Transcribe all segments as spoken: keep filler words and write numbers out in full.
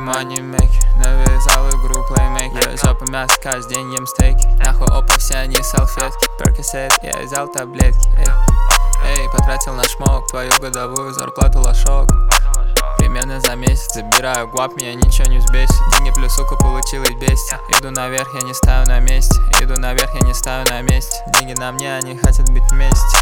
money make, навязал игру playmaker. Я жопа мясо, каждый день ем стейки. Нахуй опа, все они салфетки. Перкисет, я взял таблетки. Эй, эй, потратил на шмок твою годовую зарплату лошок. Примерно за месяц забираю гуап, меня ничего не взбесит. Деньги плюс сука получилось бесить. Иду наверх, я не стою на месте. Иду наверх, я не стою на месте. Деньги на мне, они хотят быть вместе.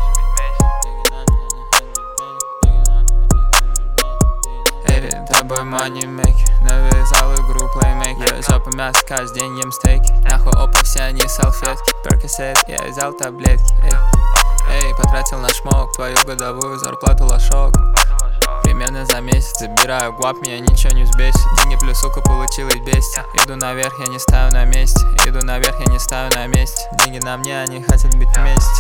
Перед тобой money make, навязал игру playmaker. Я жопа мясо, каждый день ем стейки. Нахуй опа, все они салфетки. Перкисет, я взял таблетки. Эй, эй, потратил на шмок твою годовую зарплату лошок. Примерно за месяц забираю гуап, меня ничего не взбесит. Деньги плюс сука получилось бесить. Иду наверх, я не стою на месте. Иду наверх, я не стою на месте. Деньги на мне, они хотят быть вместе.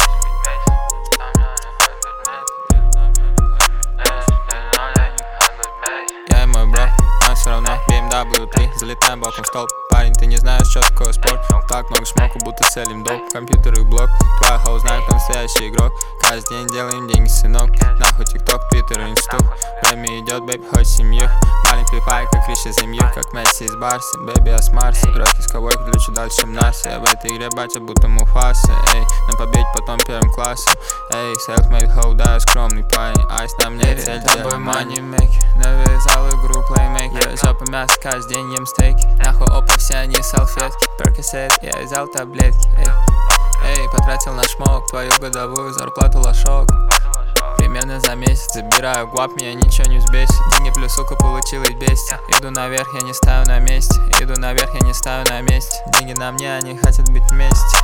Я и мой бро, нам все равно би эм дабл ю три. Залетаем боком в столб. Парень, ты не знаешь, что такое спорт. Так много шмоку, будто целим доп. Компьютер и блок. Твоя хоу знает, кто настоящий игрок. Каждый день делаем деньги, сынок. Нахуй тикток, твиттер, инсту. Время идет, бэйб, хоть семью. Маленький файк, как крыша земли. Как Месси из Барса, бэйби, я с Марса. Роки с ковой, ключу дальше, чем нас. Я в этой игре батя, будто Муфаса. Эй, на победь потом первым классом. Эй, self-made хоу, да, я скромный парень. Айс на мне цель, тобой money make, навязал игру playmaker. Я жопа мясо, каждый день ем стейки. Нахуй опа, все они салфетки. Перкисет, я взял таблетки. Эй, эй, потратил на шмок твою годовую зарплату лошок. Примерно за месяц забираю гуап, меня ничего не взбесит. Деньги плюс сука получилось бесить. Иду наверх, я не стою на месте. Иду наверх, я не стою на месте. Деньги на мне, они хотят быть вместе.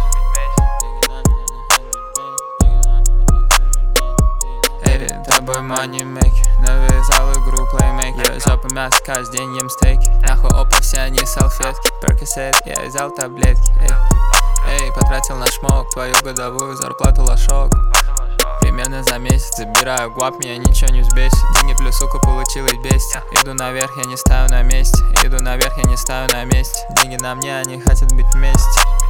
Перед тобой money make, навязал игру playmaker. Я жопа мясо, каждый день ем стейки. Нахуй опа, все они салфетки. Перкисет, я взял таблетки. Эй, эй, потратил на шмок твою годовую зарплату лошок. Примерно за месяц забираю гуап, меня ничего не взбесит. Деньги плюс сука получилось бесить. Иду наверх, я не стою на месте. Иду наверх, я не стою на месте. Деньги на мне, они хотят быть вместе.